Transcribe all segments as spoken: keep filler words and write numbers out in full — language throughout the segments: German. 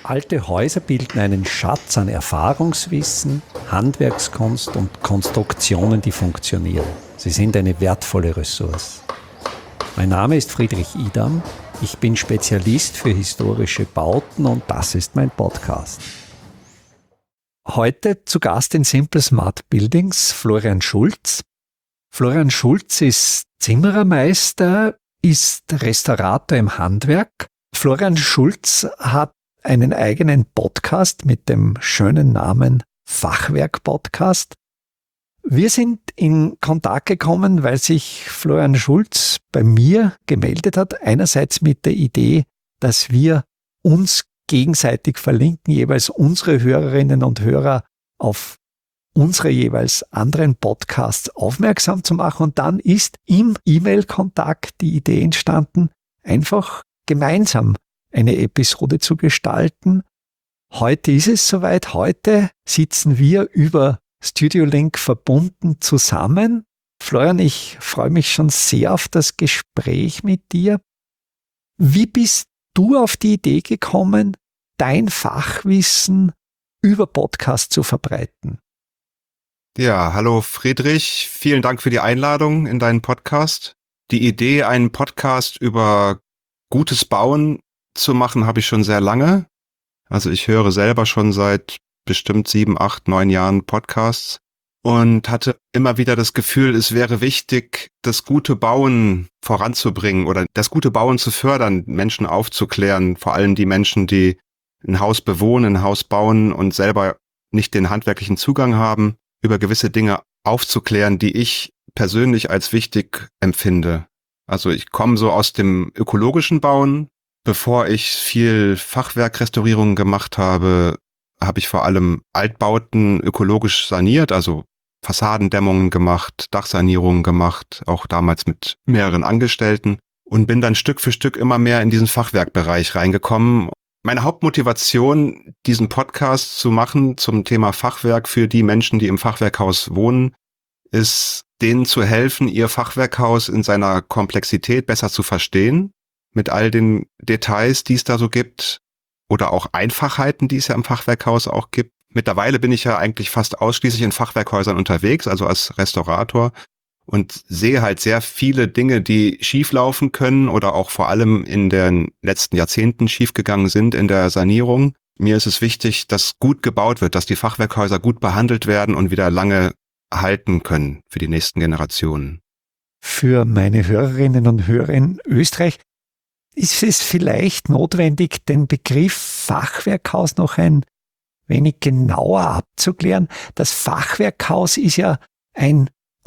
Alte Häuser bilden einen Schatz an Erfahrungswissen, Handwerkskunst und Konstruktionen, die funktionieren. Sie sind eine wertvolle Ressource. Mein Name ist Friedrich Idam. Ich bin Spezialist für historische Bauten und das ist mein Podcast. Heute zu Gast in Simple Smart Buildings Florian Schulz. Florian Schulz ist Zimmerermeister, ist Restaurator im Handwerk. Florian Schulz hat einen eigenen Podcast mit dem schönen Namen Fachwerk-Podcast. Wir sind in Kontakt gekommen, weil sich Florian Schulz bei mir gemeldet hat, einerseits mit der Idee, dass wir uns gegenseitig verlinken, jeweils unsere Hörerinnen und Hörer auf unsere jeweils anderen Podcasts aufmerksam zu machen. Und dann ist im E-Mail-Kontakt die Idee entstanden, einfach gemeinsam eine Episode zu gestalten. Heute ist es soweit. Heute sitzen wir über Studio Link verbunden zusammen. Florian, ich freue mich schon sehr auf das Gespräch mit dir. Wie bist du auf die Idee gekommen, dein Fachwissen über Podcast zu verbreiten? Ja, hallo Friedrich. Vielen Dank für die Einladung in deinen Podcast. Die Idee, einen Podcast über gutes Bauen zu machen, habe ich schon sehr lange. Also ich höre selber schon seit bestimmt sieben, acht, neun Jahren Podcasts und hatte immer wieder das Gefühl, es wäre wichtig, das gute Bauen voranzubringen oder das gute Bauen zu fördern, Menschen aufzuklären, vor allem die Menschen, die ein Haus bewohnen, ein Haus bauen und selber nicht den handwerklichen Zugang haben, über gewisse Dinge aufzuklären, die ich persönlich als wichtig empfinde. Also ich komme so aus dem ökologischen Bauen. Bevor ich viel Fachwerkrestaurierungen gemacht habe, habe ich vor allem Altbauten ökologisch saniert, also Fassadendämmungen gemacht, Dachsanierungen gemacht, auch damals mit mehreren Angestellten und bin dann Stück für Stück immer mehr in diesen Fachwerkbereich reingekommen. Meine Hauptmotivation, diesen Podcast zu machen zum Thema Fachwerk für die Menschen, die im Fachwerkhaus wohnen, ist, denen zu helfen, ihr Fachwerkhaus in seiner Komplexität besser zu verstehen, mit all den Details, die es da so gibt oder auch Einfachheiten, die es ja im Fachwerkhaus auch gibt. Mittlerweile bin ich ja eigentlich fast ausschließlich in Fachwerkhäusern unterwegs, also als Restaurator und sehe halt sehr viele Dinge, die schieflaufen können oder auch vor allem in den letzten Jahrzehnten schiefgegangen sind in der Sanierung. Mir ist es wichtig, dass gut gebaut wird, dass die Fachwerkhäuser gut behandelt werden und wieder lange halten können für die nächsten Generationen. Für meine Hörerinnen und Hörer in Österreich ist es vielleicht notwendig, den Begriff Fachwerkhaus noch ein wenig genauer abzuklären. Das Fachwerkhaus ist ja ein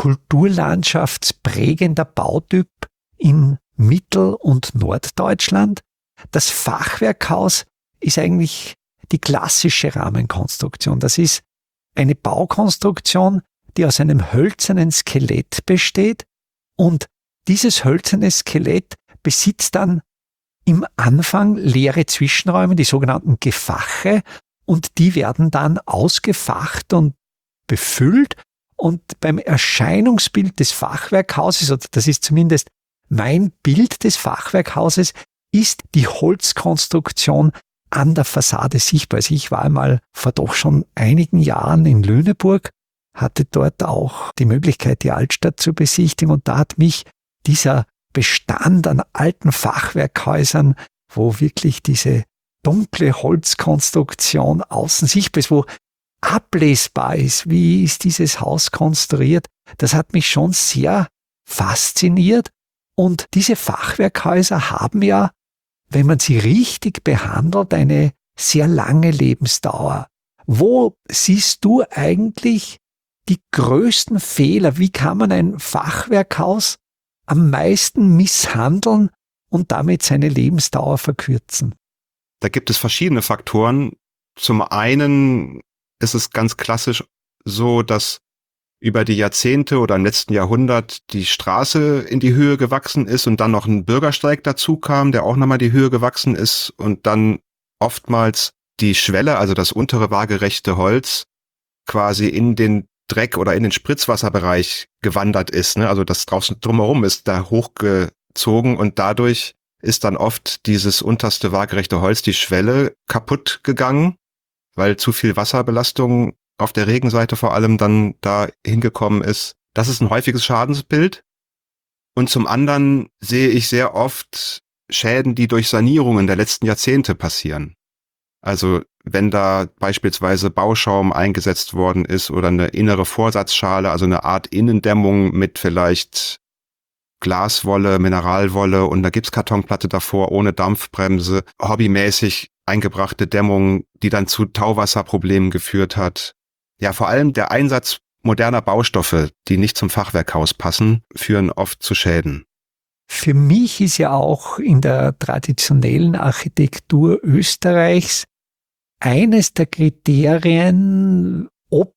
kulturlandschaftsprägender Bautyp in Mittel- und Norddeutschland. Das Fachwerkhaus ist eigentlich die klassische Rahmenkonstruktion. Das ist eine Baukonstruktion, die aus einem hölzernen Skelett besteht und dieses hölzerne Skelett besitzt dann im Anfang leere Zwischenräume, die sogenannten Gefache, und die werden dann ausgefacht und befüllt. Und beim Erscheinungsbild des Fachwerkhauses, oder das ist zumindest mein Bild des Fachwerkhauses, ist die Holzkonstruktion an der Fassade sichtbar. Also ich war einmal vor doch schon einigen Jahren in Lüneburg, hatte dort auch die Möglichkeit, die Altstadt zu besichtigen, und da hat mich dieser Bestand an alten Fachwerkhäusern, wo wirklich diese dunkle Holzkonstruktion außen sichtbar ist, wo ablesbar ist, wie ist dieses Haus konstruiert, das hat mich schon sehr fasziniert. Und diese Fachwerkhäuser haben ja, wenn man sie richtig behandelt, eine sehr lange Lebensdauer. Wo siehst du eigentlich die größten Fehler? Wie kann man ein Fachwerkhaus am meisten misshandeln und damit seine Lebensdauer verkürzen? Da gibt es verschiedene Faktoren. Zum einen ist es ganz klassisch so, dass über die Jahrzehnte oder im letzten Jahrhundert die Straße in die Höhe gewachsen ist und dann noch ein Bürgersteig dazu kam, der auch nochmal die Höhe gewachsen ist und dann oftmals die Schwelle, also das untere waagerechte Holz, quasi in den Dreck oder in den Spritzwasserbereich gewandert ist, ne? Also das draußen drumherum ist da hochgezogen und dadurch ist dann oft dieses unterste waagerechte Holz, die Schwelle, kaputt gegangen, weil zu viel Wasserbelastung auf der Regenseite vor allem dann da hingekommen ist. Das ist ein häufiges Schadensbild. Und zum anderen sehe ich sehr oft Schäden, die durch Sanierungen der letzten Jahrzehnte passieren. Also wenn da beispielsweise Bauschaum eingesetzt worden ist oder eine innere Vorsatzschale, also eine Art Innendämmung mit vielleicht Glaswolle, Mineralwolle und eine Gipskartonplatte davor ohne Dampfbremse, hobbymäßig eingebrachte Dämmung, die dann zu Tauwasserproblemen geführt hat. Ja, vor allem der Einsatz moderner Baustoffe, die nicht zum Fachwerkhaus passen, führen oft zu Schäden. Für mich ist ja auch in der traditionellen Architektur Österreichs eines der Kriterien, ob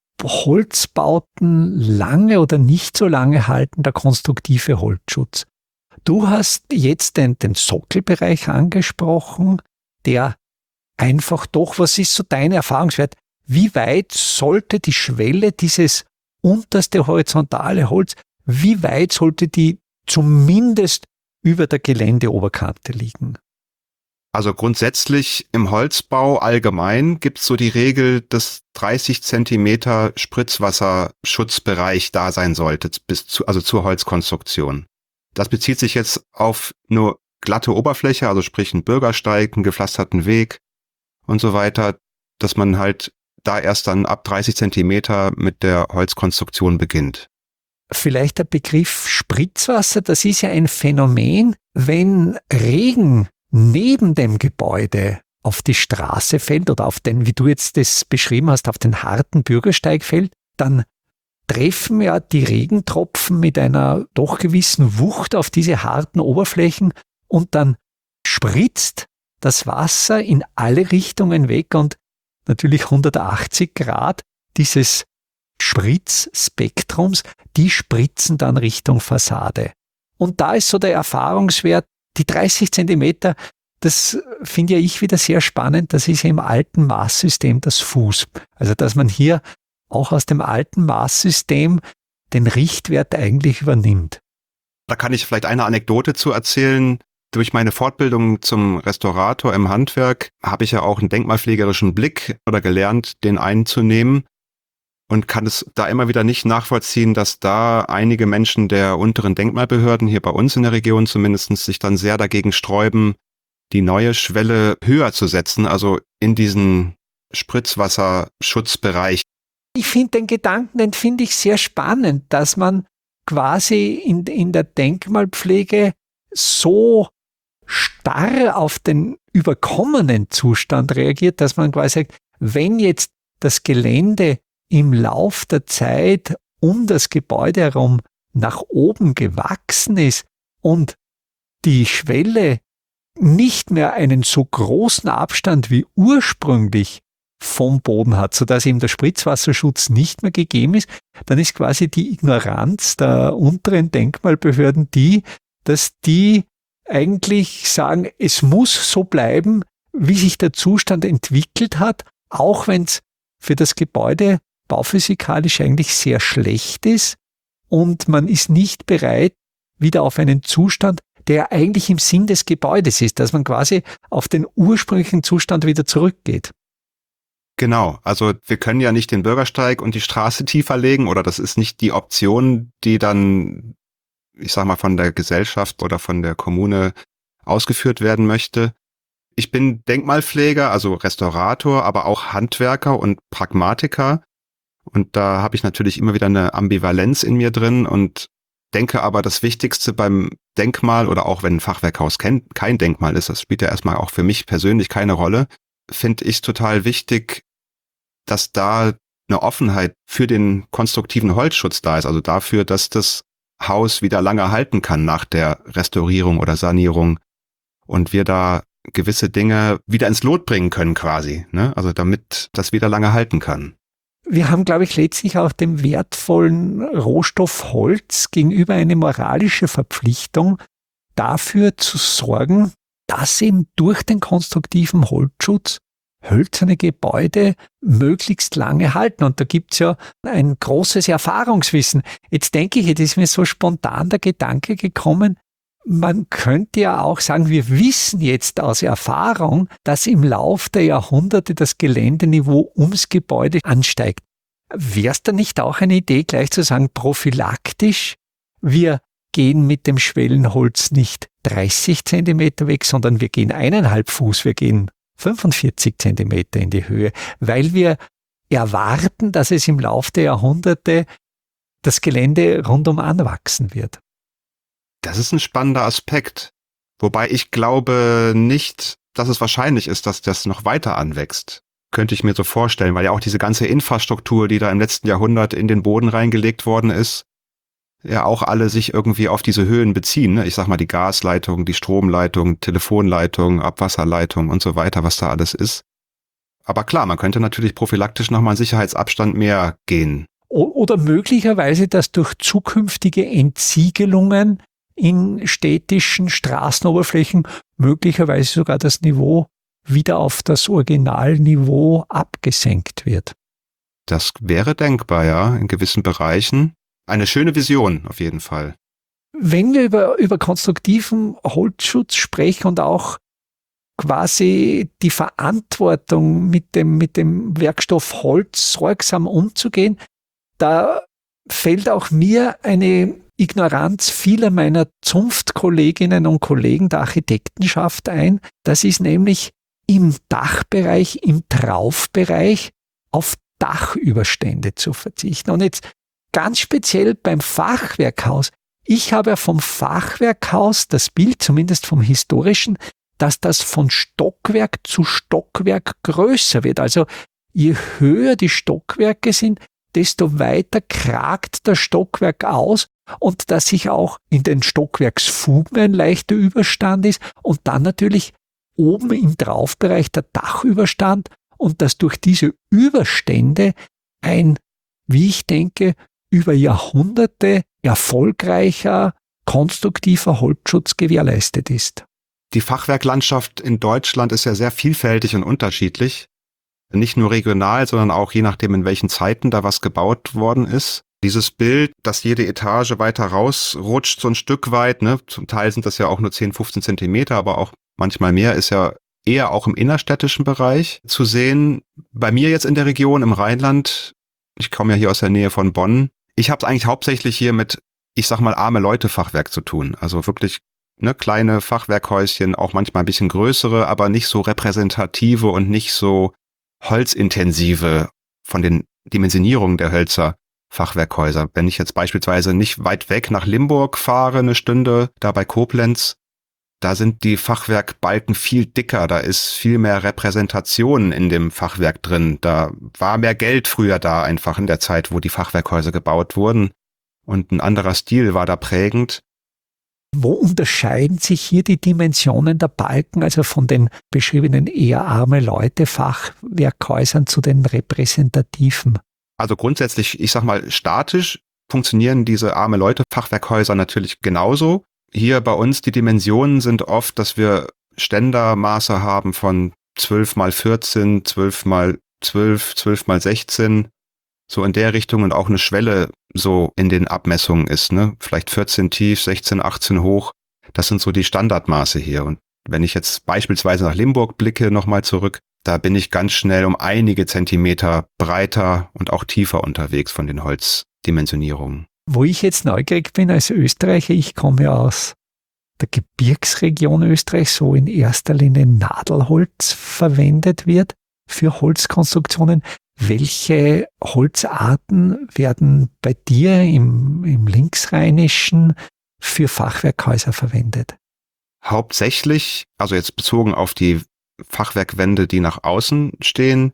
Holzbauten lange oder nicht so lange halten, der konstruktive Holzschutz. Du hast jetzt den, den Sockelbereich angesprochen, der einfach doch, was ist so dein Erfahrungswert? Wie weit sollte die Schwelle, dieses unterste horizontale Holz, wie weit sollte die zumindest über der Geländeoberkante liegen? Also grundsätzlich im Holzbau allgemein gibt es so die Regel, dass dreißig Zentimeter Spritzwasserschutzbereich da sein sollte, bis zu, also zur Holzkonstruktion. Das bezieht sich jetzt auf nur glatte Oberfläche, also sprich einen Bürgersteig, einen gepflasterten Weg und so weiter, dass man halt da erst dann ab dreißig Zentimeter mit der Holzkonstruktion beginnt. Vielleicht der Begriff Spritzwasser, das ist ja ein Phänomen, wenn Regen neben dem Gebäude auf die Straße fällt oder auf den, wie du jetzt das beschrieben hast, auf den harten Bürgersteig fällt, dann treffen ja die Regentropfen mit einer doch gewissen Wucht auf diese harten Oberflächen und dann spritzt das Wasser in alle Richtungen weg und natürlich hundertachtzig Grad dieses Spritzspektrums, die spritzen dann Richtung Fassade. Und da ist so der Erfahrungswert, die dreißig Zentimeter, das finde ja ich wieder sehr spannend, das ist ja im alten Maßsystem das Fuß. Also dass man hier auch aus dem alten Maßsystem den Richtwert eigentlich übernimmt. Da kann ich vielleicht eine Anekdote zu erzählen. Durch meine Fortbildung zum Restaurator im Handwerk habe ich ja auch einen denkmalpflegerischen Blick oder gelernt, den einzunehmen und kann es da immer wieder nicht nachvollziehen, dass da einige Menschen der unteren Denkmalbehörden, hier bei uns in der Region zumindest, sich dann sehr dagegen sträuben, die neue Schwelle höher zu setzen, also in diesen Spritzwasserschutzbereich. Ich finde den Gedanken, den finde ich sehr spannend, dass man quasi in, in der Denkmalpflege so starr auf den überkommenen Zustand reagiert, dass man quasi sagt, wenn jetzt das Gelände im Lauf der Zeit um das Gebäude herum nach oben gewachsen ist und die Schwelle nicht mehr einen so großen Abstand wie ursprünglich vom Boden hat, sodass eben der Spritzwasserschutz nicht mehr gegeben ist, dann ist quasi die Ignoranz der unteren Denkmalbehörden die, dass die eigentlich sagen, es muss so bleiben, wie sich der Zustand entwickelt hat, auch wenn es für das Gebäude bauphysikalisch eigentlich sehr schlecht ist und man ist nicht bereit, wieder auf einen Zustand, der eigentlich im Sinn des Gebäudes ist, dass man quasi auf den ursprünglichen Zustand wieder zurückgeht. Genau, also wir können ja nicht den Bürgersteig und die Straße tiefer legen oder das ist nicht die Option, die dann, ich sag mal, von der Gesellschaft oder von der Kommune ausgeführt werden möchte. Ich bin Denkmalpfleger, also Restaurator, aber auch Handwerker und Pragmatiker. Und da habe ich natürlich immer wieder eine Ambivalenz in mir drin und denke aber, das Wichtigste beim Denkmal oder auch wenn ein Fachwerkhaus kein, kein Denkmal ist, das spielt ja erstmal auch für mich persönlich keine Rolle, finde ich total wichtig, dass da eine Offenheit für den konstruktiven Holzschutz da ist, also dafür, dass das Haus wieder lange halten kann nach der Restaurierung oder Sanierung und wir da gewisse Dinge wieder ins Lot bringen können quasi, ne? Also damit das wieder lange halten kann. Wir haben, glaube ich, letztlich auch dem wertvollen Rohstoff Holz gegenüber eine moralische Verpflichtung, dafür zu sorgen, dass eben durch den konstruktiven Holzschutz hölzerne Gebäude möglichst lange halten. Und da gibt's ja ein großes Erfahrungswissen. Jetzt denke ich, jetzt ist mir so spontan der Gedanke gekommen, man könnte ja auch sagen, wir wissen jetzt aus Erfahrung, dass im Lauf der Jahrhunderte das Geländeniveau ums Gebäude ansteigt. Wäre es da nicht auch eine Idee, gleich zu sagen, prophylaktisch, wir gehen mit dem Schwellenholz nicht dreißig Zentimeter weg, sondern wir gehen eineinhalb Fuß, wir gehen fünfundvierzig Zentimeter in die Höhe, weil wir erwarten, dass es im Lauf der Jahrhunderte das Gelände rundum anwachsen wird. Das ist ein spannender Aspekt. Wobei ich glaube nicht, dass es wahrscheinlich ist, dass das noch weiter anwächst. Könnte ich mir so vorstellen, weil ja auch diese ganze Infrastruktur, die da im letzten Jahrhundert in den Boden reingelegt worden ist, ja auch alle sich irgendwie auf diese Höhen beziehen. Ne? Ich sag mal die Gasleitung, die Stromleitung, Telefonleitung, Abwasserleitung und so weiter, was da alles ist. Aber klar, man könnte natürlich prophylaktisch nochmal einen Sicherheitsabstand mehr gehen. Oder möglicherweise, dass durch zukünftige Entsiegelungen in städtischen Straßenoberflächen möglicherweise sogar das Niveau wieder auf das Originalniveau abgesenkt wird. Das wäre denkbar, ja, in gewissen Bereichen. Eine schöne Vision, auf jeden Fall. Wenn wir über, über konstruktiven Holzschutz sprechen und auch quasi die Verantwortung mit dem, mit dem Werkstoff Holz sorgsam umzugehen, da fällt auch mir eine Ignoranz vieler meiner Zunftkolleginnen und Kollegen der Architektenschaft ein. Das ist nämlich im Dachbereich, im Traufbereich auf Dachüberstände zu verzichten. Und jetzt ganz speziell beim Fachwerkhaus. Ich habe ja vom Fachwerkhaus das Bild, zumindest vom historischen, dass das von Stockwerk zu Stockwerk größer wird. Also je höher die Stockwerke sind, desto weiter kragt das Stockwerk aus und dass sich auch in den Stockwerksfugen ein leichter Überstand ist und dann natürlich oben im Traufbereich der Dachüberstand und dass durch diese Überstände ein, wie ich denke, über Jahrhunderte erfolgreicher, konstruktiver Holzschutz gewährleistet ist. Die Fachwerklandschaft in Deutschland ist ja sehr vielfältig und unterschiedlich. Nicht nur regional, sondern auch je nachdem, in welchen Zeiten da was gebaut worden ist. Dieses Bild, dass jede Etage weiter rausrutscht, so ein Stück weit, ne, zum Teil sind das ja auch nur zehn, fünfzehn Zentimeter, aber auch manchmal mehr, ist ja eher auch im innerstädtischen Bereich zu sehen. Bei mir jetzt in der Region, im Rheinland, ich komme ja hier aus der Nähe von Bonn, ich habe es eigentlich hauptsächlich hier mit, ich sag mal, arme Leute-Fachwerk zu tun. Also wirklich ne, kleine Fachwerkhäuschen, auch manchmal ein bisschen größere, aber nicht so repräsentative und nicht so holzintensive von den Dimensionierungen der Hölzer Fachwerkhäuser. Wenn ich jetzt beispielsweise nicht weit weg nach Limburg fahre, eine Stunde, da bei Koblenz, da sind die Fachwerkbalken viel dicker, da ist viel mehr Repräsentation in dem Fachwerk drin. Da war mehr Geld früher da einfach in der Zeit, wo die Fachwerkhäuser gebaut wurden. Und ein anderer Stil war da prägend. Wo unterscheiden sich hier die Dimensionen der Balken, also von den beschriebenen eher arme Leute Fachwerkhäusern zu den repräsentativen? Also grundsätzlich, ich sag mal, statisch funktionieren diese arme Leute Fachwerkhäuser natürlich genauso. Hier bei uns die Dimensionen sind oft, dass wir Ständermaße haben von zwölf mal vierzehn, zwölf mal zwölf, zwölf mal sechzehn, so in der Richtung und auch eine Schwelle so in den Abmessungen ist, ne? Vielleicht vierzehn tief, sechzehn, achtzehn hoch. Das sind so die Standardmaße hier. Und wenn ich jetzt beispielsweise nach Limburg blicke, nochmal zurück, da bin ich ganz schnell um einige Zentimeter breiter und auch tiefer unterwegs von den Holzdimensionierungen. Wo ich jetzt neugierig bin als Österreicher, ich komme ja aus der Gebirgsregion Österreichs, wo in erster Linie Nadelholz verwendet wird für Holzkonstruktionen. Welche Holzarten werden bei dir im, im Linksrheinischen für Fachwerkhäuser verwendet? Hauptsächlich, also jetzt bezogen auf die Fachwerkwände, die nach außen stehen,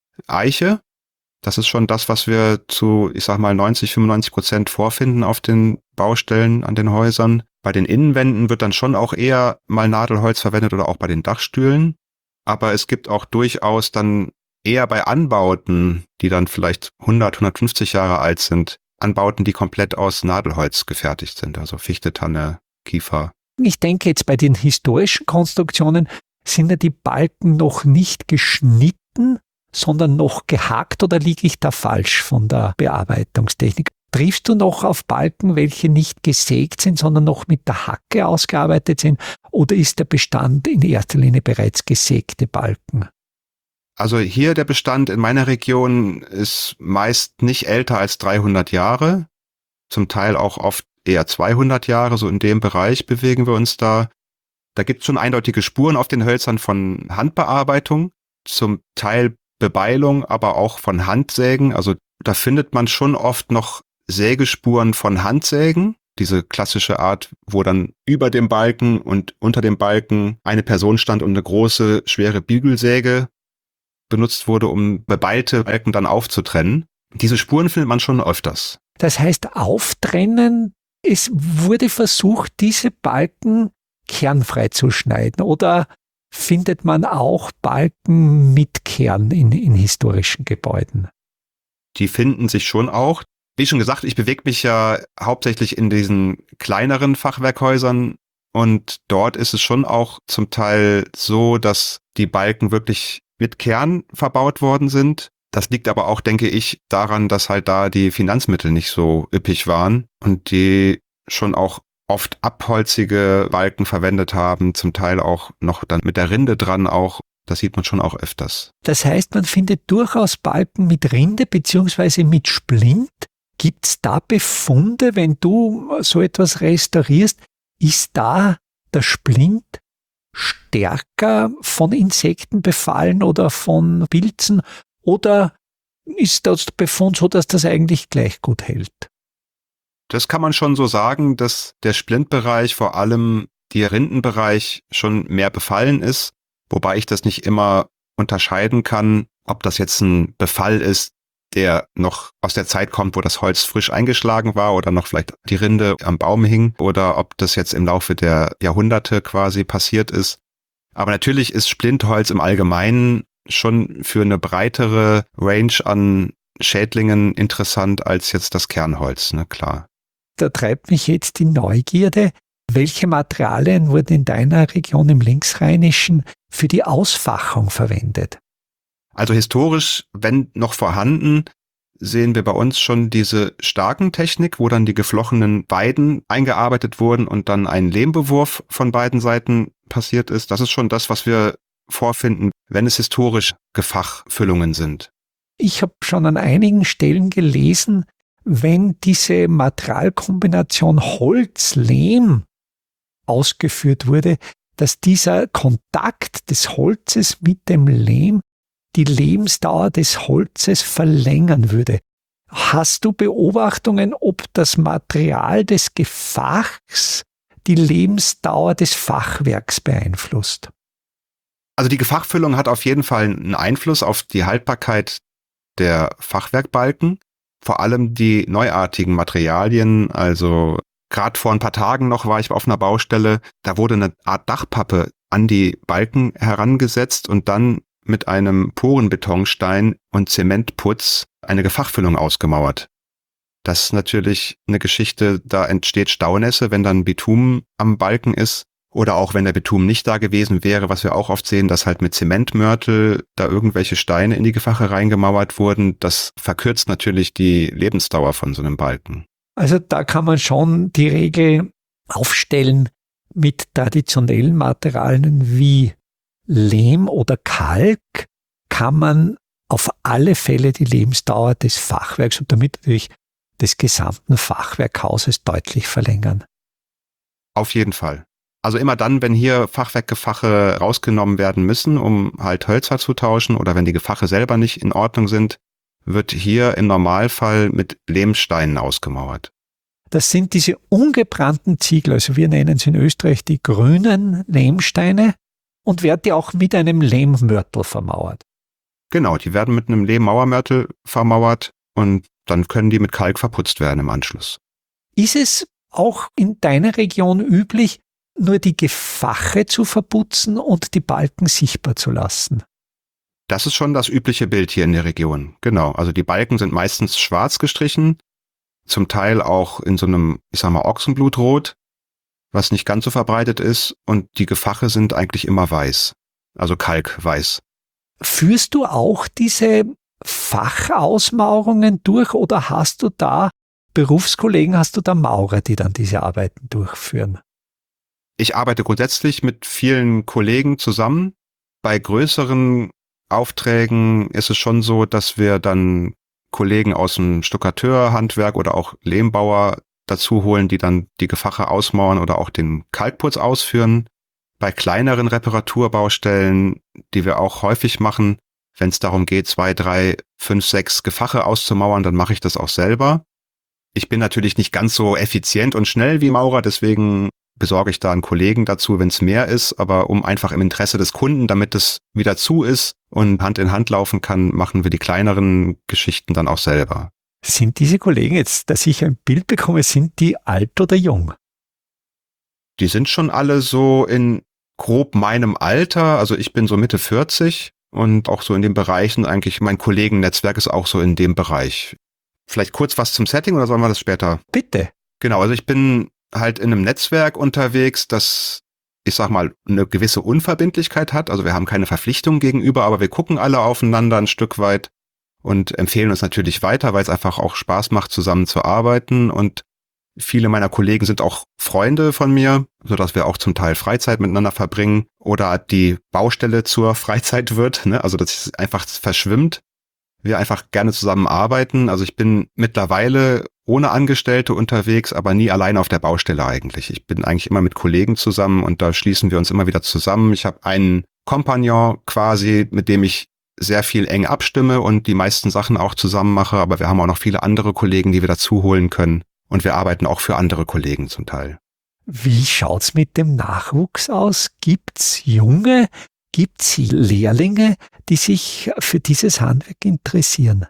Eiche. Das ist schon das, was wir zu, ich sag mal, neunzig, fünfundneunzig Prozent vorfinden auf den Baustellen an den Häusern. Bei den Innenwänden wird dann schon auch eher mal Nadelholz verwendet oder auch bei den Dachstühlen. Aber es gibt auch durchaus dann eher bei Anbauten, die dann vielleicht hundert, hundertfünfzig Jahre alt sind, Anbauten, die komplett aus Nadelholz gefertigt sind, also Fichte, Tanne, Kiefer. Ich denke jetzt bei den historischen Konstruktionen sind ja die Balken noch nicht geschnitten, sondern noch gehackt, oder liege ich da falsch von der Bearbeitungstechnik? Triffst du noch auf Balken, welche nicht gesägt sind, sondern noch mit der Hacke ausgearbeitet sind? Oder ist der Bestand in erster Linie bereits gesägte Balken? Also hier der Bestand in meiner Region ist meist nicht älter als dreihundert Jahre, zum Teil auch oft eher zweihundert Jahre, so in dem Bereich bewegen wir uns da. Da gibt es schon eindeutige Spuren auf den Hölzern von Handbearbeitung, zum Teil Bebeilung, aber auch von Handsägen. Also da findet man schon oft noch Sägespuren von Handsägen, diese klassische Art, wo dann über dem Balken und unter dem Balken eine Person stand und eine große, schwere Bügelsäge benutzt wurde, um bebeilte Balken dann aufzutrennen. Diese Spuren findet man schon öfters. Das heißt, auftrennen, es wurde versucht, diese Balken kernfrei zu schneiden, oder findet man auch Balken mit Kern in, in historischen Gebäuden? Die finden sich schon auch. Wie schon gesagt, ich bewege mich ja hauptsächlich in diesen kleineren Fachwerkhäusern und dort ist es schon auch zum Teil so, dass die Balken wirklich mit Kern verbaut worden sind. Das liegt aber auch, denke ich, daran, dass halt da die Finanzmittel nicht so üppig waren und die schon auch oft abholzige Balken verwendet haben, zum Teil auch noch dann mit der Rinde dran auch. Das sieht man schon auch öfters. Das heißt, man findet durchaus Balken mit Rinde beziehungsweise mit Splint. Gibt es da Befunde, wenn du so etwas restaurierst? Ist da der Splint stärker von Insekten befallen oder von Pilzen? Oder ist das Befund so, dass das eigentlich gleich gut hält? Das kann man schon so sagen, dass der Splintbereich, vor allem der Rindenbereich, schon mehr befallen ist. Wobei ich das nicht immer unterscheiden kann, ob das jetzt ein Befall ist, der noch aus der Zeit kommt, wo das Holz frisch eingeschlagen war oder noch vielleicht die Rinde am Baum hing, oder ob das jetzt im Laufe der Jahrhunderte quasi passiert ist. Aber natürlich ist Splintholz im Allgemeinen schon für eine breitere Range an Schädlingen interessant als jetzt das Kernholz, ne, klar. Da treibt mich jetzt die Neugierde. Welche Materialien wurden in deiner Region im Linksrheinischen für die Ausfachung verwendet? Also historisch, wenn noch vorhanden, sehen wir bei uns schon diese Starkentechnik, wo dann die geflochtenen Weiden eingearbeitet wurden und dann ein Lehmbewurf von beiden Seiten passiert ist. Das ist schon das, was wir vorfinden, wenn es historisch Gefachfüllungen sind. Ich habe schon an einigen Stellen gelesen, wenn diese Materialkombination Holz-Lehm ausgeführt wurde, dass dieser Kontakt des Holzes mit dem Lehm die Lebensdauer des Holzes verlängern würde. Hast du Beobachtungen, ob das Material des Gefachs die Lebensdauer des Fachwerks beeinflusst? Also die Gefachfüllung hat auf jeden Fall einen Einfluss auf die Haltbarkeit der Fachwerkbalken. Vor allem die neuartigen Materialien, also gerade vor ein paar Tagen noch war ich auf einer Baustelle, da wurde eine Art Dachpappe an die Balken herangesetzt und dann mit einem Porenbetonstein und Zementputz eine Gefachfüllung ausgemauert. Das ist natürlich eine Geschichte, da entsteht Staunässe, wenn dann Bitumen am Balken ist. Oder auch wenn der Bitumen nicht da gewesen wäre, was wir auch oft sehen, dass halt mit Zementmörtel da irgendwelche Steine in die Gefache reingemauert wurden. Das verkürzt natürlich die Lebensdauer von so einem Balken. Also da kann man schon die Regel aufstellen, mit traditionellen Materialien wie Lehm oder Kalk kann man auf alle Fälle die Lebensdauer des Fachwerks und damit natürlich des gesamten Fachwerkhauses deutlich verlängern. Auf jeden Fall. Also immer dann, wenn hier Fachwerkgefache rausgenommen werden müssen, um halt Hölzer zu tauschen oder wenn die Gefache selber nicht in Ordnung sind, wird hier im Normalfall mit Lehmsteinen ausgemauert. Das sind diese ungebrannten Ziegel, also wir nennen sie in Österreich die grünen Lehmsteine und werden die auch mit einem Lehmmörtel vermauert. Genau, die werden mit einem Lehmmauermörtel vermauert und dann können die mit Kalk verputzt werden im Anschluss. Ist es auch in deiner Region üblich, nur die Gefache zu verputzen und die Balken sichtbar zu lassen? Das ist schon das übliche Bild hier in der Region. Genau, also die Balken sind meistens schwarz gestrichen, zum Teil auch in so einem, ich sag mal, Ochsenblutrot, was nicht ganz so verbreitet ist, und die Gefache sind eigentlich immer weiß, also kalkweiß. Führst du auch diese Fachausmauerungen durch oder hast du da Berufskollegen hast du da Maurer, die dann diese Arbeiten durchführen? Ich arbeite grundsätzlich mit vielen Kollegen zusammen. Bei größeren Aufträgen ist es schon so, dass wir dann Kollegen aus dem Stuckateurhandwerk oder auch Lehmbauer dazu holen, die dann die Gefache ausmauern oder auch den Kalkputz ausführen. Bei kleineren Reparaturbaustellen, die wir auch häufig machen, wenn es darum geht, zwei, drei, fünf, sechs Gefache auszumauern, dann mache ich das auch selber. Ich bin natürlich nicht ganz so effizient und schnell wie Maurer, deswegen besorge ich da einen Kollegen dazu, wenn es mehr ist, aber um einfach im Interesse des Kunden, damit es wieder zu ist und Hand in Hand laufen kann, machen wir die kleineren Geschichten dann auch selber. Sind diese Kollegen jetzt, dass ich ein Bild bekomme, sind die alt oder jung? Die sind schon alle so in grob meinem Alter, also ich bin so Mitte vierzig und auch so in den Bereichen eigentlich, mein Kollegennetzwerk ist auch so in dem Bereich. Vielleicht kurz was zum Setting oder sollen wir das später? Bitte. Genau, also ich bin halt in einem Netzwerk unterwegs, das, ich sag mal, eine gewisse Unverbindlichkeit hat. Also wir haben keine Verpflichtung gegenüber, aber wir gucken alle aufeinander ein Stück weit und empfehlen uns natürlich weiter, weil es einfach auch Spaß macht, zusammen zu arbeiten. Und viele meiner Kollegen sind auch Freunde von mir, sodass wir auch zum Teil Freizeit miteinander verbringen oder die Baustelle zur Freizeit wird, ne? Also dass es einfach verschwimmt. Wir einfach gerne zusammen arbeiten. Also ich bin mittlerweile ohne Angestellte unterwegs, aber nie allein auf der Baustelle eigentlich. Ich bin eigentlich immer mit Kollegen zusammen und da schließen wir uns immer wieder zusammen. Ich habe einen Kompagnon quasi, mit dem ich sehr viel eng abstimme und die meisten Sachen auch zusammen mache, aber wir haben auch noch viele andere Kollegen, die wir dazu holen können und wir arbeiten auch für andere Kollegen zum Teil. Wie schaut's mit dem Nachwuchs aus? Gibt's Junge? Gibt's Lehrlinge, die sich für dieses Handwerk interessieren?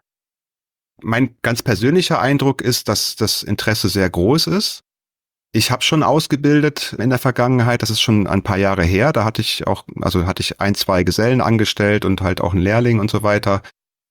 Mein ganz persönlicher Eindruck ist, dass das Interesse sehr groß ist. Ich habe schon ausgebildet in der Vergangenheit, das ist schon ein paar Jahre her, da hatte ich auch, also hatte ich ein, zwei Gesellen angestellt und halt auch einen Lehrling und so weiter.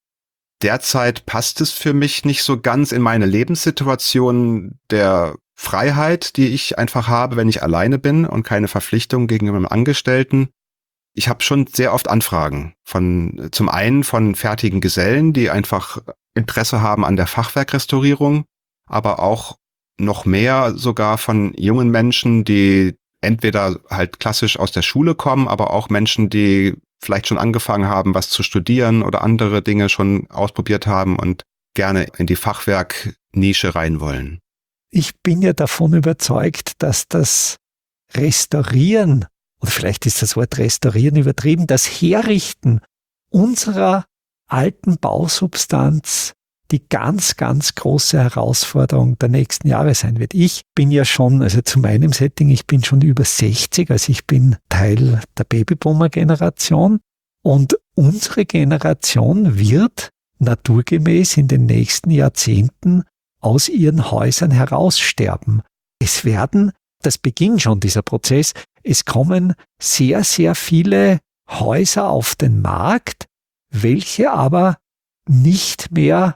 Derzeit passt es für mich nicht so ganz in meine Lebenssituation der Freiheit, die ich einfach habe, wenn ich alleine bin und keine Verpflichtung gegenüber einem Angestellten. Ich habe schon sehr oft Anfragen von, zum einen von fertigen Gesellen, die einfach Interesse haben an der Fachwerkrestaurierung, aber auch noch mehr sogar von jungen Menschen, die entweder halt klassisch aus der Schule kommen, aber auch Menschen, die vielleicht schon angefangen haben, was zu studieren oder andere Dinge schon ausprobiert haben und gerne in die Fachwerknische rein wollen. Ich bin ja davon überzeugt, dass das Restaurieren, oder vielleicht ist das Wort Restaurieren übertrieben, das Herrichten unserer alten Bausubstanz die ganz, ganz große Herausforderung der nächsten Jahre sein wird. Ich bin ja schon, also zu meinem Setting, ich bin schon über sechzig, also ich bin Teil der Babyboomer-Generation und unsere Generation wird naturgemäß in den nächsten Jahrzehnten aus ihren Häusern heraussterben. Es werden, das beginnt schon dieser Prozess, es kommen sehr, sehr viele Häuser auf den Markt, welche aber nicht mehr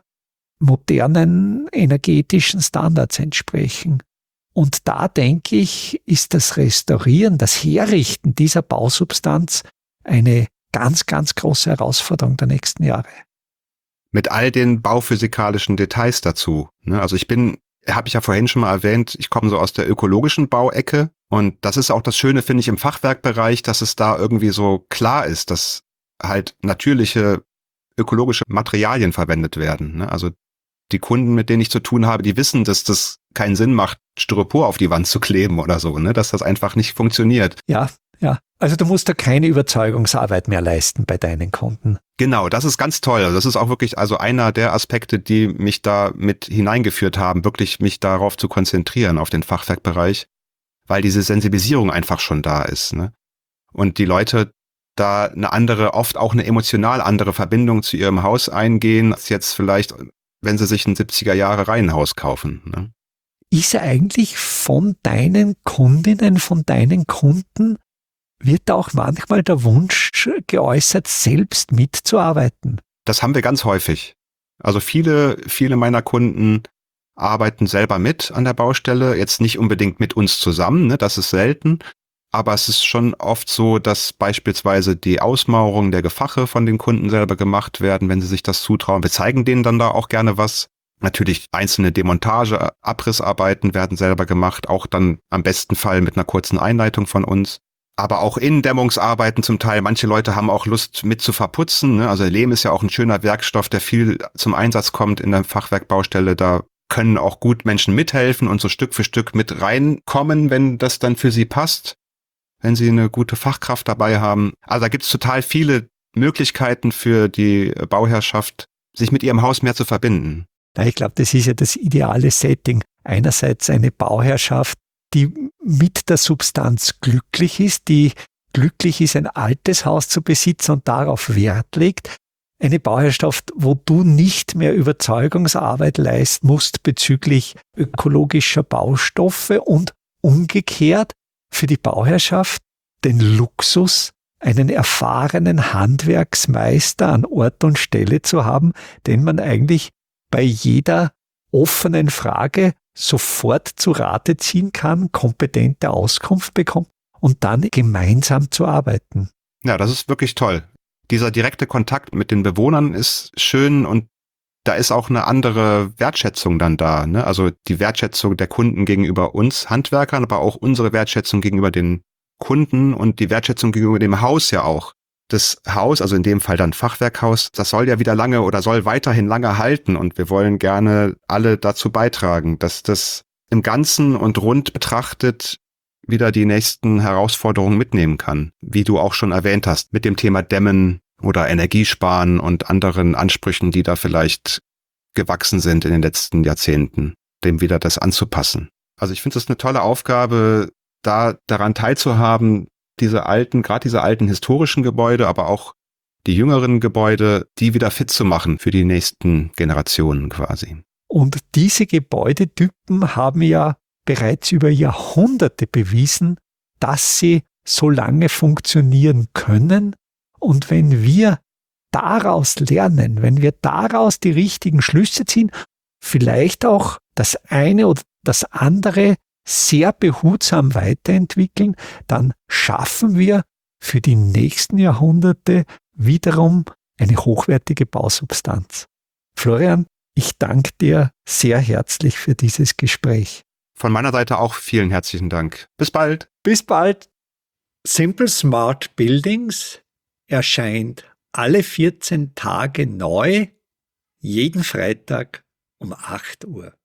modernen energetischen Standards entsprechen. Und da denke ich, ist das Restaurieren, das Herrichten dieser Bausubstanz eine ganz, ganz große Herausforderung der nächsten Jahre. Mit all den bauphysikalischen Details dazu. Also ich bin, habe ich ja vorhin schon mal erwähnt, ich komme so aus der ökologischen Bauecke und das ist auch das Schöne, finde ich, im Fachwerkbereich, dass es da irgendwie so klar ist, dass halt natürliche ökologische Materialien verwendet werden. Also die Kunden, mit denen ich zu tun habe, die wissen, dass das keinen Sinn macht, Styropor auf die Wand zu kleben oder so, ne? Dass das einfach nicht funktioniert. Ja, ja. Also du musst da keine Überzeugungsarbeit mehr leisten bei deinen Kunden. Genau, das ist ganz toll. Das ist auch wirklich also einer der Aspekte, die mich da mit hineingeführt haben, wirklich mich darauf zu konzentrieren, auf den Fachwerkbereich, weil diese Sensibilisierung einfach schon da ist, ne? Und die Leute da eine andere, oft auch eine emotional andere Verbindung zu ihrem Haus eingehen, als jetzt vielleicht, wenn sie sich ein siebziger-Jahre-Reihenhaus kaufen, ne? Ist eigentlich von deinen Kundinnen, von deinen Kunden, wird auch manchmal der Wunsch geäußert, selbst mitzuarbeiten? Das haben wir ganz häufig. Also viele, viele meiner Kunden arbeiten selber mit an der Baustelle, jetzt nicht unbedingt mit uns zusammen, ne, das ist selten. Aber es ist schon oft so, dass beispielsweise die Ausmauerung der Gefache von den Kunden selber gemacht werden, wenn sie sich das zutrauen. Wir zeigen denen dann da auch gerne was, Natürlich einzelne Demontage, Abrissarbeiten werden selber gemacht, auch dann am besten Fall mit einer kurzen Einleitung von uns. Aber auch Innendämmungsarbeiten zum Teil. Manche Leute haben auch Lust mit zu verputzen. Ne? Also Lehm ist ja auch ein schöner Werkstoff, der viel zum Einsatz kommt in der Fachwerkbaustelle. Da können auch gut Menschen mithelfen und so Stück für Stück mit reinkommen, wenn das dann für sie passt, wenn sie eine gute Fachkraft dabei haben. Also da gibt's total viele Möglichkeiten für die Bauherrschaft, sich mit ihrem Haus mehr zu verbinden. Ja, ich glaube, das ist ja das ideale Setting. Einerseits eine Bauherrschaft, die mit der Substanz glücklich ist, die glücklich ist, ein altes Haus zu besitzen und darauf Wert legt. Eine Bauherrschaft, wo du nicht mehr Überzeugungsarbeit leisten musst bezüglich ökologischer Baustoffe und umgekehrt für die Bauherrschaft den Luxus, einen erfahrenen Handwerksmeister an Ort und Stelle zu haben, den man eigentlich bei jeder offenen Frage sofort zu Rate ziehen kann, kompetente Auskunft bekommt und dann gemeinsam zu arbeiten. Ja, das ist wirklich toll. Dieser direkte Kontakt mit den Bewohnern ist schön und da ist auch eine andere Wertschätzung dann da. Ne? Also die Wertschätzung der Kunden gegenüber uns Handwerkern, aber auch unsere Wertschätzung gegenüber den Kunden und die Wertschätzung gegenüber dem Haus ja auch. Das Haus, also in dem Fall dann Fachwerkhaus, das soll ja wieder lange oder soll weiterhin lange halten und wir wollen gerne alle dazu beitragen, dass das im Ganzen und rund betrachtet wieder die nächsten Herausforderungen mitnehmen kann, wie du auch schon erwähnt hast, mit dem Thema Dämmen oder Energiesparen und anderen Ansprüchen, die da vielleicht gewachsen sind in den letzten Jahrzehnten, dem wieder das anzupassen. Also ich finde es eine tolle Aufgabe, da daran teilzuhaben, diese alten, gerade diese alten historischen Gebäude, aber auch die jüngeren Gebäude, die wieder fit zu machen für die nächsten Generationen quasi. Und diese Gebäudetypen haben ja bereits über Jahrhunderte bewiesen, dass sie so lange funktionieren können. Und wenn wir daraus lernen, wenn wir daraus die richtigen Schlüsse ziehen, vielleicht auch das eine oder das andere sehr behutsam weiterentwickeln, dann schaffen wir für die nächsten Jahrhunderte wiederum eine hochwertige Bausubstanz. Florian, ich danke dir sehr herzlich für dieses Gespräch. Von meiner Seite auch vielen herzlichen Dank. Bis bald. Bis bald. Simple Smart Buildings erscheint alle vierzehn Tage neu, jeden Freitag um acht Uhr.